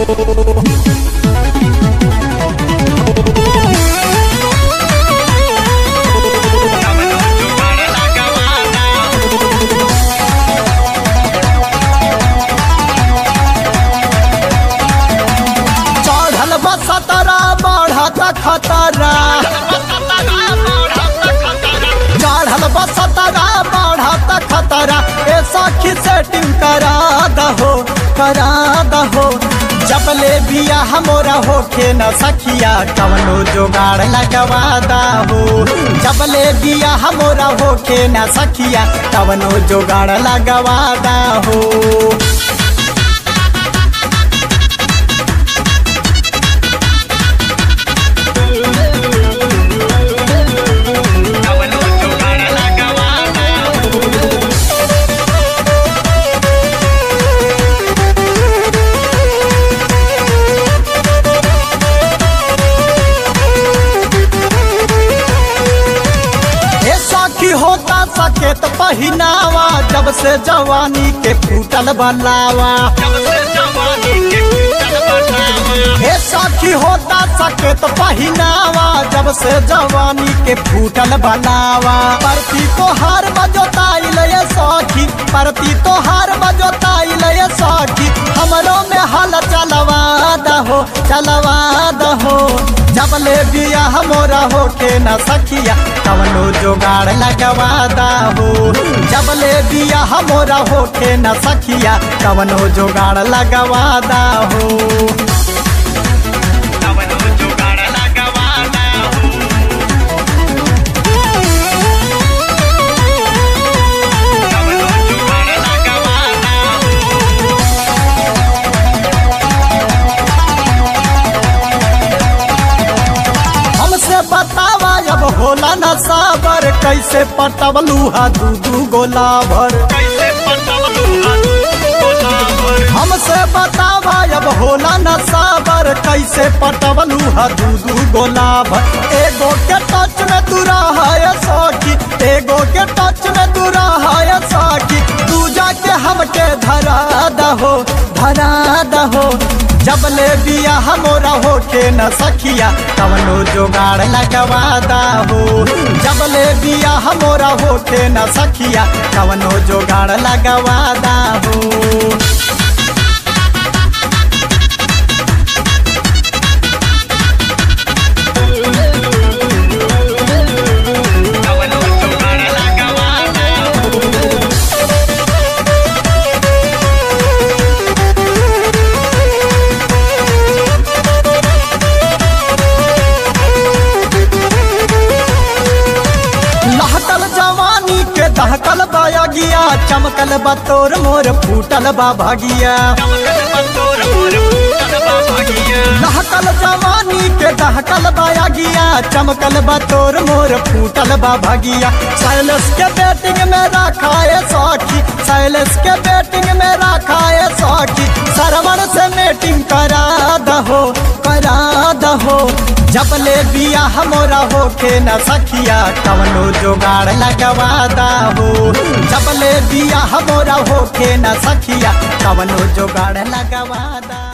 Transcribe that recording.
चढ़ल बसतरा बढ़ता खतरा, चढ़ल बसतरा बढ़ता खतरा, ए सखी सेटिंग करा दहो। जबले बिया हमरा होखे न सखिया कवनो जोगाड़ लगवा दहो। जबले बिया हमरा होखे न सखिया कवनो जोगाड़ लगवा दहो। होता सकेत पहिनावा जब से जवानी के फूटल बलावा, हे साखी होता सकेत पहिनावा जब से जवानी के फूटल बलावा। परती तो हार बजोताइल ये साखी, परती तो हार बजोताइल ये साखी, हमरो में हल चलवा दहो। जबले बिया हमरा होके न सखिया कवनो जोगाड़ लगवा दहो। जबले बिया हमरा होके न सखिया कवनो जोगाड़ लगवा दहो। बतावा अब होला न साबर, कैसे पटवलू हा दू गोलाभर। हमसे बतावा अब होला न साबर, कैसे पटवलू हा दू गोलाभर। एगो के टच में दूरा है सखी, एगो के टच में दूरा है सखी, दूजा के हमके धरा दहो। जबले बिया हमरा होके न सखिया कवनो जोगाड़ लगवा दहो। जबले बिया हमरा होके न सखिया कवनो जोगाड़ लगवा दहो। दहकल बाया गिया चमकल बतोर मोर फूटल बा भागिया। दहकल जवानी के दहकल बाया गिया चमकल बतोर मोर फूटल बा भागिया। सैलस के बैटिंग में रखाए सखी, सैलस के बैटिंग में रखाए सखी, सरवण से मीटिंग करा दहो। जबले बिया हमरा होके न सखिया कवनो जोगाड़ लगवा दहो। जबले बिया हमरा होके न सखिया कवनो जोगाड़ लगवा दहो।